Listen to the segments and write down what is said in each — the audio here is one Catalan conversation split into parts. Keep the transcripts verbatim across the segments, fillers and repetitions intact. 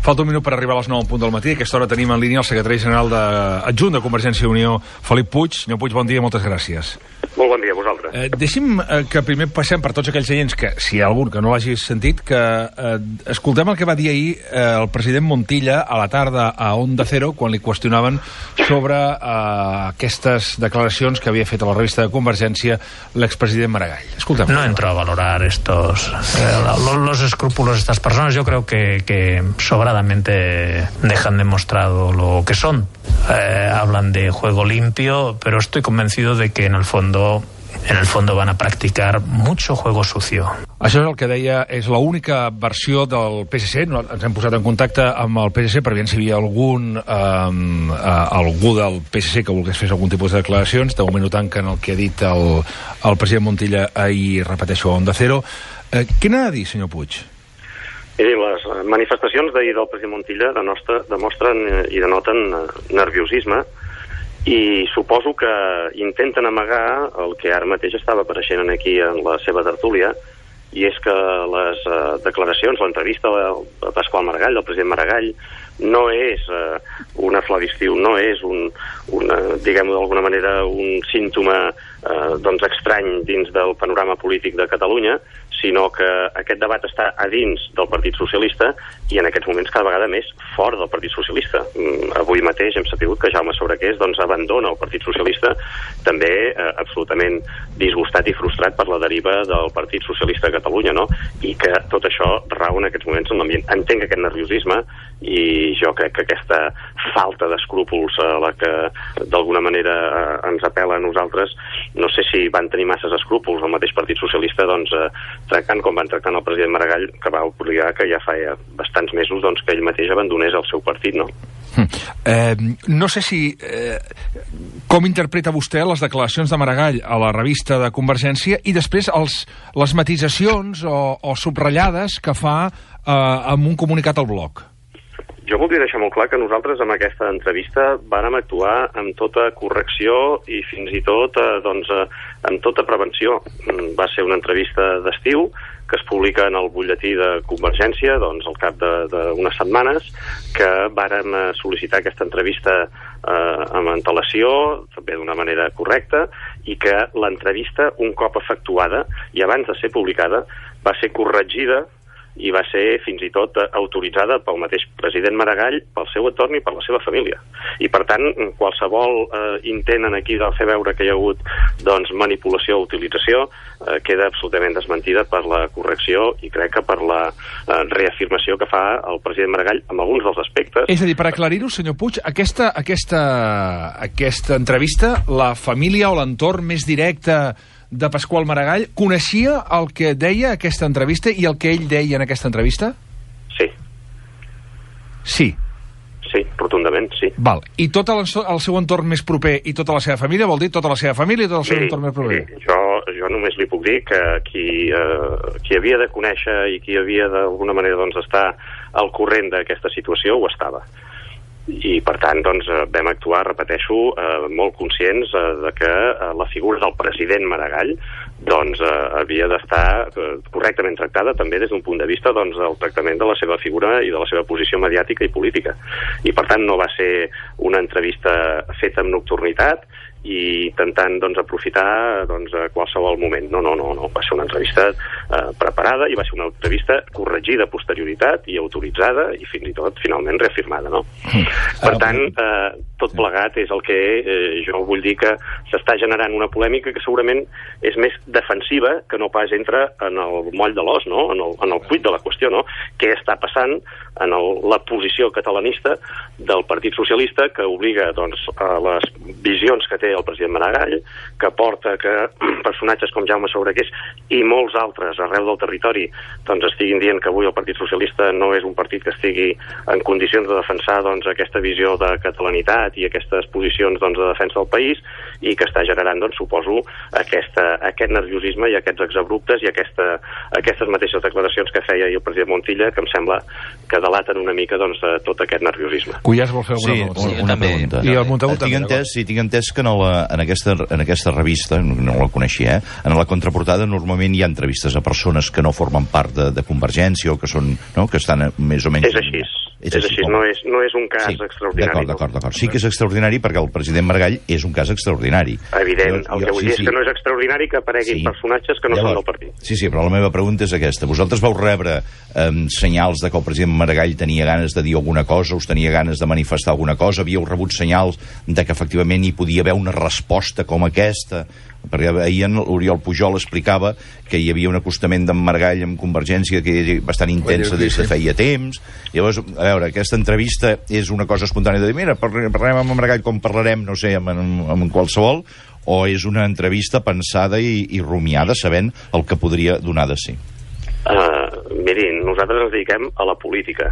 Falta un minut per arribar a les nou en punt del matí. A aquesta hora tenim en línia el secretari general de... adjunt de Convergència i Unió, Felip Puig. Senyor Puig, bon dia, moltes gràcies. Molt bon dia a vosaltres. Eh, deixi'm eh, que primer passem per tots aquells agents que, si hi ha algun que no l'hagi sentit, que eh, escoltem el que va dir ahir eh, el president Montilla a la tarda a Onda Cero, quan li qüestionaven sobre eh, aquestes declaracions que havia fet a la revista de Convergència l'expresident Maragall. Escoltem. No entro a valorar estos eh, los, los escrúpulos de estas personas. Yo creo que, que sobradamente dejan demostrado lo que son. Eh, hablan de juego limpio, pero estoy convencido de que en el fondo en el fondo van a practicar mucho juego sucio. Això és el que deia, és l'única versió del P S C. No, ens hem posat en contacte amb el P S C per veure si hi havia algun eh, eh, algú del P S C que volgués fer algun tipus de declaracions. De moment no tanquen el que ha dit el, el president Montilla ahir, repeteixo, a Onda Cero. Eh, què n'ha de dir, senyor Puig? Miri, les manifestacions d'ahir del president Montilla demostren i denoten nerviosisme, i suposo que intenten amagar el que ara mateix estava apareixent aquí en la seva tertúlia, i és que les uh, declaracions, l'entrevista a Pasqual Maragall, del president Maragall, no és uh, una flavistiu, no és un, una, diguem-ho d'alguna manera, un símptoma uh, doncs estrany dins del panorama polític de Catalunya, sinó que aquest debat està a dins del Partit Socialista i en aquests moments cada vegada més fora del Partit Socialista. Mm, avui mateix hem sabut que Jaume Sobrequés doncs, abandona el Partit Socialista, també eh, absolutament disgustat i frustrat per la deriva del Partit Socialista de Catalunya, no? I que tot això rau en aquests moments en l'ambient. Entenc aquest nerviosisme i jo crec que aquesta falta d'escrúpols a la que d'alguna manera eh, ens apel·la a nosaltres, no sé si van tenir masses escrúpols el mateix Partit Socialista, doncs eh, tractant com van tractant el president Maragall, que va obligar que ja fa ja bastants mesos doncs, que ell mateix abandonés el seu partit, no? Eh, no sé si... Eh, com interpreta vostè les declaracions de Maragall a la revista de Convergència i després els, les matisacions o, o subratllades que fa eh, amb un comunicat al blog? Jo voldria deixar molt clar que nosaltres amb aquesta entrevista vàrem actuar amb tota correcció i fins i tot eh, doncs, eh, amb tota prevenció. Va ser una entrevista d'estiu que es publica en el butlletí de Convergència doncs, al cap d'unes setmanes, que vàrem sol·licitar aquesta entrevista eh, amb antelació, també d'una manera correcta, i que l'entrevista, un cop efectuada i abans de ser publicada, va ser corregida i va ser fins i tot autoritzada pel mateix president Maragall, pel seu entorn i per la seva família. I per tant, qualsevol eh, intent aquí de fer veure que hi ha hagut doncs, manipulació o utilització eh, queda absolutament desmentida per la correcció i crec que per la eh, reafirmació que fa el president Maragall amb alguns dels aspectes. És a dir, per aclarir-ho, senyor Puig, aquesta, aquesta, aquesta entrevista, la família o l'entorn més directe de Pasqual Maragall coneixia el que deia aquesta entrevista i el que ell deia en aquesta entrevista? Sí. Sí. Sí, rotundament, sí. Val. I tot el, el seu entorn més proper i tota la seva família, vol dir tota la seva família i tot el seu miri, entorn més proper? Miri, jo, jo només li puc dir que qui, eh, qui havia de conèixer i qui havia d'alguna manera doncs, estar al corrent d'aquesta situació ho estava. I per tant doncs, vam actuar, repeteixo, eh, molt conscients eh, de que eh, la figura del president Maragall doncs, eh, havia d'estar eh, correctament tractada també des d'un punt de vista doncs, del tractament de la seva figura i de la seva posició mediàtica i política. I per tant no va ser una entrevista feta amb nocturnitat i intentant doncs, aprofitar doncs, a qualsevol moment. No, no, no, no. Va ser una entrevista eh, preparada i va ser una entrevista corregida a posterioritat i autoritzada i fins i tot finalment reafirmada. No? Mm. Per tant, eh, tot plegat és el que eh, jo vull dir que s'està generant una polèmica que segurament és més defensiva que no pas entra en el moll de l'os, no? en, el, en el cuit de la qüestió. No? Què està passant en el, la posició catalanista del Partit Socialista que obliga doncs, a les visions que té el president Maragall, que porta que personatges com Jaume Sobrequés i molts altres arreu del territori doncs, estiguin dient que avui el Partit Socialista no és un partit que estigui en condicions de defensar doncs, aquesta visió de catalanitat i aquestes posicions doncs, de defensa del país i que està generant, doncs, suposo, aquesta, aquest nerviosisme i aquests exabruptes i aquesta, aquestes mateixes declaracions que feia el president Montilla, que em sembla que delaten una mica doncs, de tot aquest nerviosisme. Cuyàs vol fer alguna sí, cosa? Sí, una pregunta. I el Montagut tinc també. Entès, sí, tinc entès que en, la, en, aquesta, en aquesta revista, no la coneixia, eh? En la contraportada normalment hi ha entrevistes a persones que no formen part de, de Convergència o que són, no? que estan més o menys... És així. És, és així, no és, no és un cas sí, extraordinari. D'acord, d'acord, d'acord. Sí que és extraordinari perquè el president Maragall és un cas extraordinari. Evident, jo, el que vull sí, dir és sí. que no és extraordinari que apareguin sí. personatges que no Llavors, són del partit. Sí, sí, però la meva pregunta és aquesta. Vosaltres vau rebre eh, senyals de que el president Maragall tenia ganes de dir alguna cosa, us tenia ganes de manifestar alguna cosa, havíeu rebut senyals de que efectivament hi podia haver una resposta com aquesta? Perquè ahir l'Oriol Pujol explicava que hi havia un acostament d'en Maragall amb Convergència que era bastant intensa des de feia temps. Llavors, a veure, aquesta entrevista és una cosa espontània de dir, mira, parlem amb en Maragall com parlarem, no sé, amb, amb, amb qualsevol, o és una entrevista pensada i, i rumiada sabent el que podria donar de si? Uh, mirin, nosaltres ens dediquem a la política.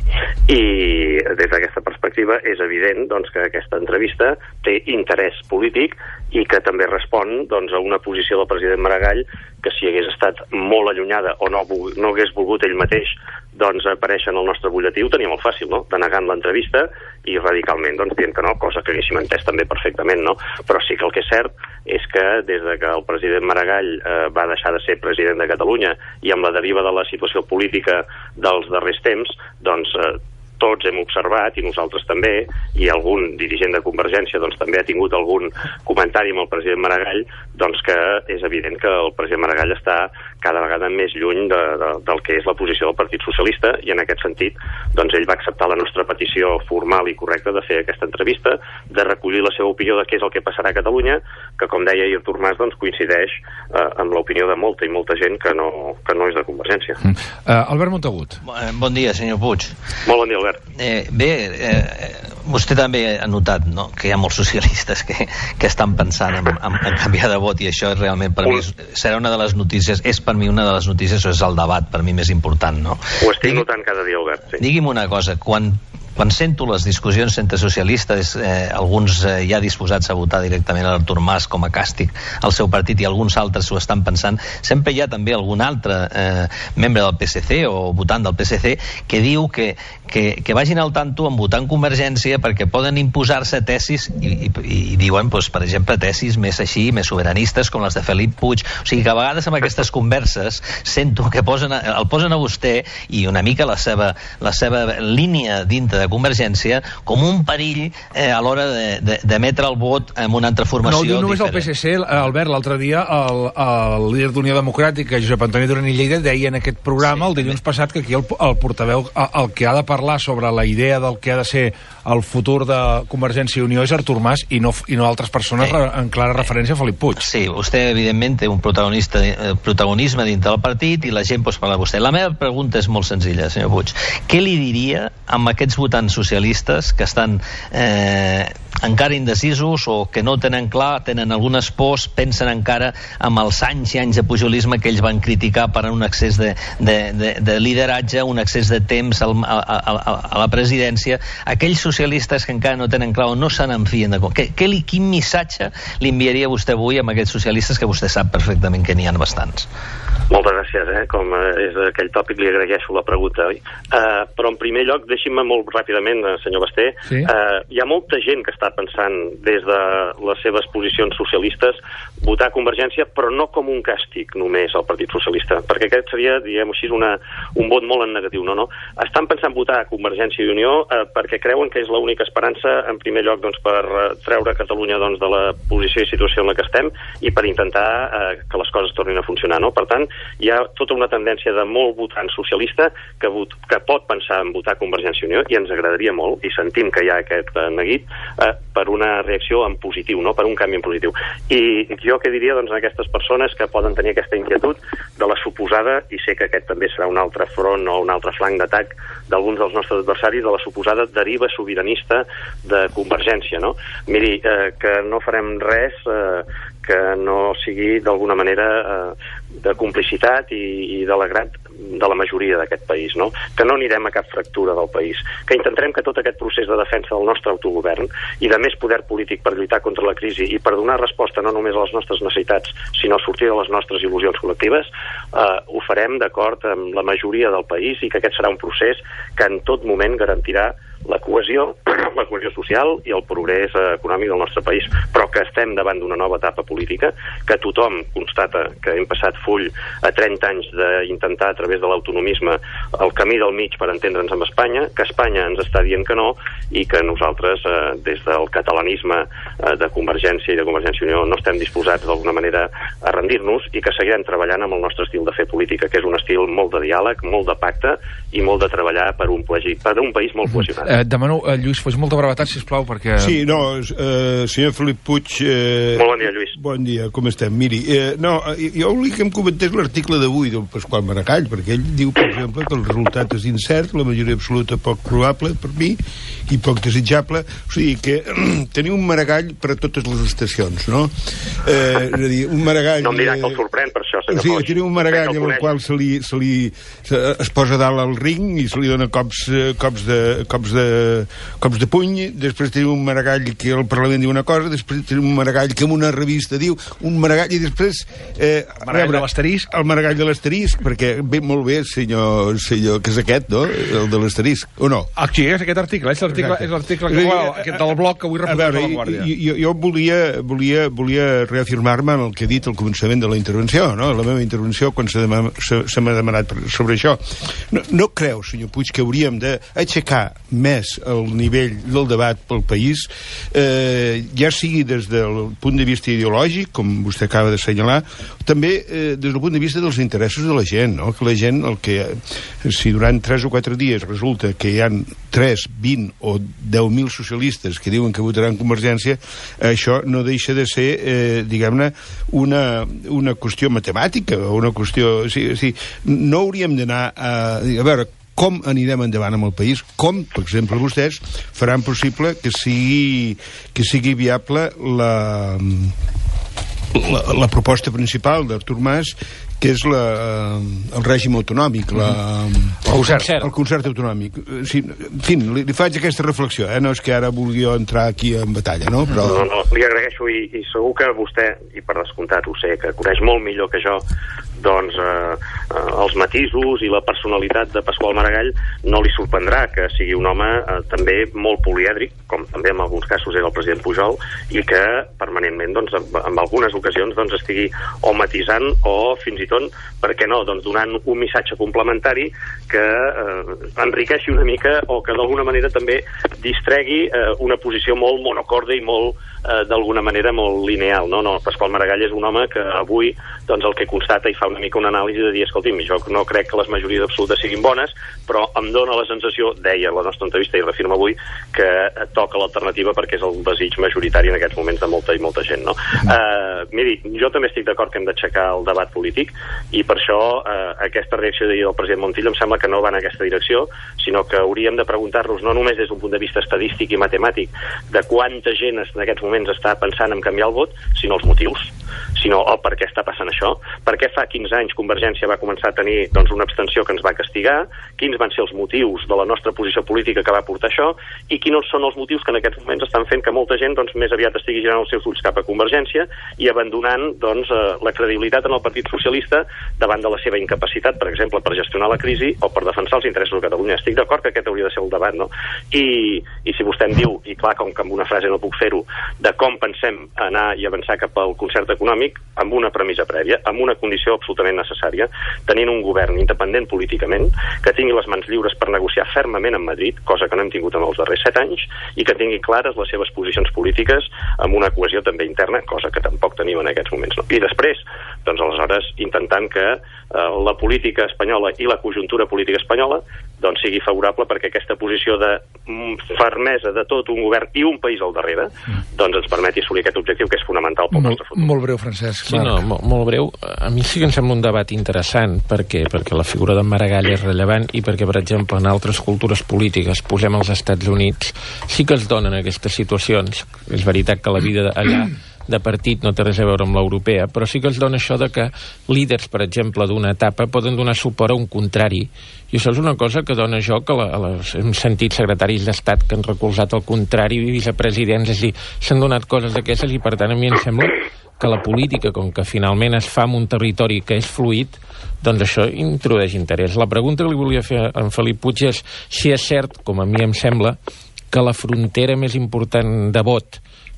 I des d'aquesta perspectiva és evident doncs, que aquesta entrevista té interès polític i que també respon doncs, a una posició del president Maragall que si hagués estat molt allunyada o no, no hagués volgut ell mateix doncs, aparèixer en el nostre butlletí, ho tenia molt fàcil, no? Denegant l'entrevista i radicalment doncs, dient que no, cosa que haguéssim entès també perfectament, no? Però sí que el que és cert és que des de que el president Maragall eh, va deixar de ser president de Catalunya i amb la deriva de la situació política dels darrers temps, doncs eh, tots hem observat, i nosaltres també, i algun dirigent de Convergència doncs, també ha tingut algun comentari amb el president Maragall, doncs que és evident que el president Maragall està cada vegada més lluny de, de, del que és la posició del Partit Socialista, i en aquest sentit doncs, ell va acceptar la nostra petició formal i correcta de fer aquesta entrevista, de recollir la seva opinió de què és el que passarà a Catalunya, que com deia ahir Artur Mas, doncs, coincideix eh, amb l'opinió de molta i molta gent que no, que no és de Convergència. Mm. Uh, Albert Montagut. Bon dia, senyor Puig. Molt bon dia, Albert. Eh, bé, eh, vostè també ha notat, no?, que hi ha molts socialistes que, que estan pensant en, en, en canviar de vot, i això realment per un... mi és, serà una de les notícies, és per mi una de les notícies, o és el debat per mi més important, no? Ho estic Digui, notant cada dia, Albert. Sí. Digui'm una cosa, quan quan sento les discussions entre socialistes, eh, alguns eh, ja disposats a votar directament a l'Artur Mas com a càstig al seu partit, i alguns altres ho estan pensant, sempre hi ha també algun altre eh, membre del P S C o votant del P S C que diu que, que, que vagin al tanto en votar en Convergència perquè poden imposar-se tesis i, i, i diuen, doncs, per exemple, tesis més així, més sobiranistes com les de Felip Puig. O sigui que a vegades amb aquestes converses sento que posen a, el posen a vostè i una mica la seva, la seva línia dintre de Convergència com un perill eh, a l'hora d'emetre el vot en una altra formació diferent. No, només diferent. El P S C, Albert, l'altre dia el, el líder d'Unió Democràtica, Josep Antoni Duran i Lleida, deia en aquest programa, sí, el dilluns passat, que aquí el, el portaveu, el que ha de parlar sobre la idea del que ha de ser el futur de Convergència i Unió és Artur Mas i no, i no altres persones sí. en clara referència a Felip Puig. Sí, vostè evidentment té un protagonista, eh, protagonisme dintre del partit i la gent doncs, parla de vostè. La meva pregunta és molt senzilla, senyor Puig. Què li diria amb aquests votants socialistes que estan eh, encara indecisos o que no tenen clar, tenen algunes pors, pensen encara amb els anys i anys de pujolisme que ells van criticar per un excés de, de, de, de lideratge, un excés de temps al, a, a, a la presidència, aquells socialistes que encara no tenen clar o no se n'enfien de... Què, què li, quin missatge li enviaria vostè avui amb aquests socialistes que vostè sap perfectament que n'hi ha bastants? Moltes gràcies, eh? Com és aquell tòpic, li agraeixo la pregunta. Uh, però en primer lloc, deixi'm molt ràpidament, senyor Basté, sí? uh, hi ha molta gent que està pensant des de les seves posicions socialistes votar Convergència, però no com un càstig només al Partit Socialista, perquè aquest seria, diguem així, una, un vot molt en negatiu. No, no. Estan pensant votar Convergència i Unió uh, perquè creuen que és l'única esperança, en primer lloc, doncs, per uh, treure Catalunya doncs, de la posició i situació en la que estem i per intentar uh, que les coses tornin a funcionar. No? Per tant, hi ha tota una tendència de molt votant socialista que, vot, que pot pensar en votar Convergència i Unió, i ens agradaria molt, i sentim que hi ha aquest uh, neguit, uh, per una reacció en positiu, no? Per un canvi en positiu. I jo què diria doncs, a aquestes persones que poden tenir aquesta inquietud de la suposada, i sé que aquest també serà un altre front o un altre flanc d'atac d'alguns dels nostres adversaris, de la suposada deriva sobiranista de Convergència, no? Miri, eh, que no farem res eh, que no sigui d'alguna manera eh, de complicitat i, i de l'agrat de la majoria d'aquest país, no? Que no anirem a cap fractura del país, que intentarem que tot aquest procés de defensa del nostre autogovern i de més poder polític per lluitar contra la crisi i per donar resposta no només a les nostres necessitats, sinó a sortir de les nostres il·lusions col·lectives, eh, ho farem d'acord amb la majoria del país, i que aquest serà un procés que en tot moment garantirà la cohesió, la cohesió social i el progrés econòmic del nostre país, però que estem davant d'una nova etapa política, que tothom constata que hem passat full a trenta anys d'intentar a través de l'autonomisme el camí del mig per entendre'ns amb Espanya, que Espanya ens està dient que no i que nosaltres, eh, des del catalanisme eh, de Convergència i de Convergència i Unió, no estem disposats d'alguna manera a rendir-nos i que seguirem treballant amb el nostre estil de fer política, que és un estil molt de diàleg, molt de pacte i molt de treballar per un, per un país molt cohesionat. Eh, demano, eh, Lluís, fos molta brevetat, sisplau, perquè... Sí, no, eh, senyor Felip Puig... Eh, molt bon dia, Lluís. Bon dia, com estem? Miri, eh, no, jo volia que em comentés l'article d'avui del Pasqual Maragall, perquè ell diu, per exemple, que el resultat és incert, la majoria absoluta poc probable per mi i poc desitjable, o sigui que teniu un Maragall per a totes les estacions, no? Eh, és a dir, un Maragall... No em dirà que el sorprèn per això, senyor sí, Foix. Teniu un Maragall amb el qual se li, se li, se, es posa dalt al ring i se li dona cops, cops, de, cops, de, cops de puny, després teniu un Maragall que el Parlament diu una cosa, després teniu un Maragall que en una revista diu un Maragall i després... Eh, el Maragall de l'asterisc. El Maragall de l'asterisc, perquè ve molt bé, senyor, senyor, que és aquest, no? El de l'asterisc, o no? Aquí és aquest article, és l'article és l'article que, well, aquest del bloc que avui representa La Vanguardia. Jo, jo volia, volia, volia reafirmar-me en el que he dit al començament de la intervenció, no? La meva intervenció, quan se, demà, se, se m'ha demanat sobre això. No, no creu, senyor Puig, que hauríem d'aixecar més el nivell del debat pel país, eh, ja sigui des del punt de vista ideològic, com vostè acaba d'assenyalar, també eh, des del punt de vista dels interessos de la gent, no? Que la gent, el que, si durant tres o quatre dies resulta que hi ha tres, vint o deu mil socialistes que diuen que votaran Convergència, això no deixa de ser, eh, diguem-ne, una, una qüestió matemàtica, o una qüestió... O sigui, o sigui, no hauríem d'anar a... A veure, com anirem endavant amb el país, com, per exemple, vostès faran possible que sigui, que sigui viable la, la, la proposta principal d'Artur Mas, que és la, el règim autonòmic, la, el, concert. el concert autonòmic. Sí, en fi, li, li faig aquesta reflexió, eh? No és que ara vulgui jo entrar aquí en batalla, no? Però... No, no, li agraeixo i, i segur que vostè, i per descomptat ho sé, que coneix molt millor que jo doncs eh, eh, els matisos i la personalitat de Pasqual Maragall, no li sorprendrà que sigui un home eh, també molt polièdric, com també en alguns casos era el president Pujol, i que permanentment doncs, en, en algunes ocasions doncs, estigui o matisant o fins i tot, per què no, doncs, donant un missatge complementari que eh, enriqueixi una mica o que d'alguna manera també distregui eh, una posició molt monocorde i molt, eh, d'alguna manera, molt lineal. No, no, Pasqual Maragall és un home que avui doncs, el que constata i fa una mica una anàlisi de dir, escolti'm, jo no crec que les majories absolutes siguin bones, però em dona la sensació, deia la nostra entrevista i reafirma avui, que toca l'alternativa perquè és el desig majoritari en aquests moments de molta i molta gent. No? Uh, miri, jo també estic d'acord que hem d'aixecar el debat polític i per això uh, aquesta reacció d'ahir del president Montilla em sembla que no va en aquesta direcció, sinó que hauríem de preguntar-nos no només des d'un punt de vista estadístic i matemàtic de quanta gent en aquests moments està pensant en canviar el vot, sinó els motius, sinó el per què està passant això, per què fa quinze anys Convergència va començar a tenir doncs, una abstenció que ens va castigar, quins van ser els motius de la nostra posició política que va portar això i quins són els motius que en aquests moments estan fent que molta gent doncs, més aviat estigui girant els seus ulls cap a Convergència i abandonant doncs, eh, la credibilitat en el Partit Socialista davant de la seva incapacitat, per exemple, per gestionar la crisi o per defensar els interessos de Catalunya. Estic d'acord que aquest hauria de ser el debat, no? I, i si vostè em diu, i clar, com que amb una frase no puc fer-ho, de com pensem anar i avançar cap al concert econòmic, amb una premissa prèvia, amb una condició absolutament necessària, tenint un govern independent políticament, que tingui les mans lliures per negociar fermament amb Madrid, cosa que no hem tingut en els darrers set anys, i que tingui clares les seves posicions polítiques amb una cohesió també interna, cosa que tampoc tenim en aquests moments. No? I després, doncs aleshores, intentant que eh, la política espanyola i la conjuntura política espanyola doncs sigui favorable perquè aquesta posició de fermesa de tot un govern i un país al darrere doncs ens permeti assolir aquest objectiu que és fonamental pel nostre futur. Molt breu, Francesc. Sí, no, molt, molt breu. A mi sí que em sembla un debat interessant. Per què? Perquè la figura d'en Maragall és rellevant i perquè, per exemple, en altres cultures polítiques, posem els Estats Units, sí que es donen aquestes situacions. És veritat que la vida allà de partit no té res a veure amb l'europea, però sí que es dona això de que líders, per exemple, d'una etapa poden donar suport a un contrari. I això és una cosa que dona joc a, la, a les, hem sentit secretaris d'Estat que han recolzat el contrari, vicepresidents, és a dir, s'han donat coses d'aquestes i, per tant, a mi em sembla que la política, com que finalment es fa en un territori que és fluid, doncs això introdueix interès. La pregunta que li volia fer a en Felip Puig és si és cert, com a mi em sembla, que la frontera més important de vot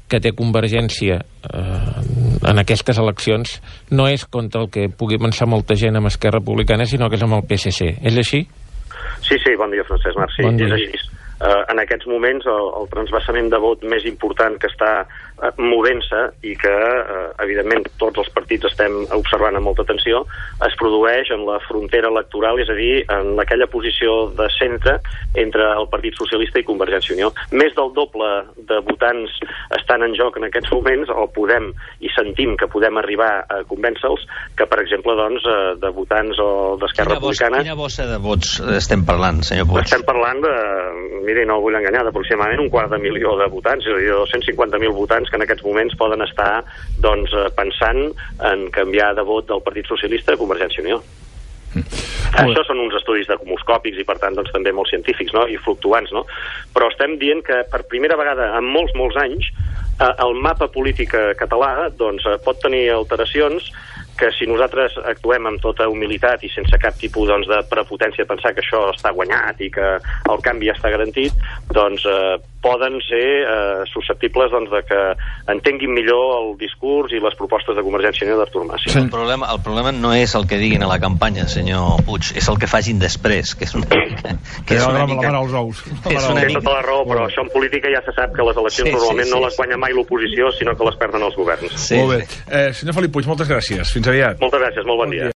que té Convergència eh, en aquestes eleccions no és contra el que pugui pensar molta gent amb Esquerra Republicana, sinó que és amb el P S C. És així? Sí, sí, bon dia, Francesc Marc. Sí, bon dia. És així. Uh, en aquests moments el, el transvasament de vot més important que està uh, movent-se i que uh, evidentment tots els partits estem observant amb molta atenció es produeix en la frontera electoral, és a dir, en aquella posició de centre entre el Partit Socialista i Convergència i Unió. Més del doble de votants estan en joc en aquests moments, o podem i sentim que podem arribar a convèncer-los, que per exemple doncs, uh, de votants o d'Esquerra Republicana. Quina bossa de vots estem parlant, senyor Puig? Estem parlant de, miri, no vull enganyar, d'aproximadament un quart de milió de votants, és a dir, dos-cents cinquanta mil votants que en aquests moments poden estar doncs, pensant en canviar de vot del Partit Socialista a Convergència i Unió. Mm. Això són uns estudis demoscòpics i per tant doncs, també molt científics, no? I fluctuants, no? Però estem dient que per primera vegada en molts, molts anys eh, el mapa polític català doncs, pot tenir alteracions que si nosaltres actuem amb tota humilitat i sense cap tipus doncs, de prepotència de pensar que això està guanyat i que el canvi ja està garantit, doncs eh, poden ser eh, susceptibles doncs, de que entenguin millor el discurs i les propostes de Convergència i Unió d'Artur Mas. Sí. El, problema, el problema no és el que diguin a la campanya, senyor Puig, és el que facin després, que és una mica... Que és una mica... La mare als ous. És una mica... tota la raó, però això en política ja se sap que les eleccions sí, normalment sí, sí, no les guanya mai l'oposició, sinó que les perden els governs. Sí, molt bé. Sí. Eh, senyor Felip Puig, moltes gràcies. Fins aviat. Moltes gràcies, molt bon dia.